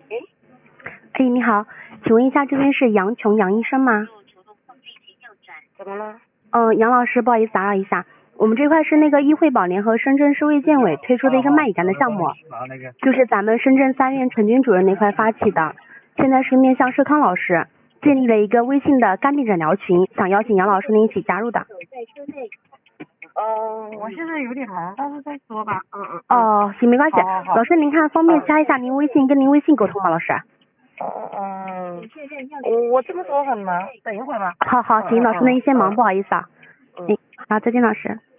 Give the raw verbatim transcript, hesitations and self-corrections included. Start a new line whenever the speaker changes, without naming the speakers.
哎，你好，请问一下，这边是杨琼杨医生吗？
怎么了？
嗯，杨老师，不好意思打扰一下，我们这块是那个医惠宝联合深圳市卫健委推出的一个卖乙肝的项目，就是咱们深圳三院陈军主任那块发起的，现在是面向社康老师建立了一个微信的肝病诊疗群，想邀请杨老师您一起加入的。
哦，我现在有点忙，到时候再说吧。嗯嗯。
哦，行，没关系。
好好好
老师您看方便加一下您微信，跟您微信沟通吗？老师？
哦嗯，我我这个时候很忙，等一会儿吧。
好好，行，老师那您先忙，不好意思啊。
嗯。
哎，好，再见，老师。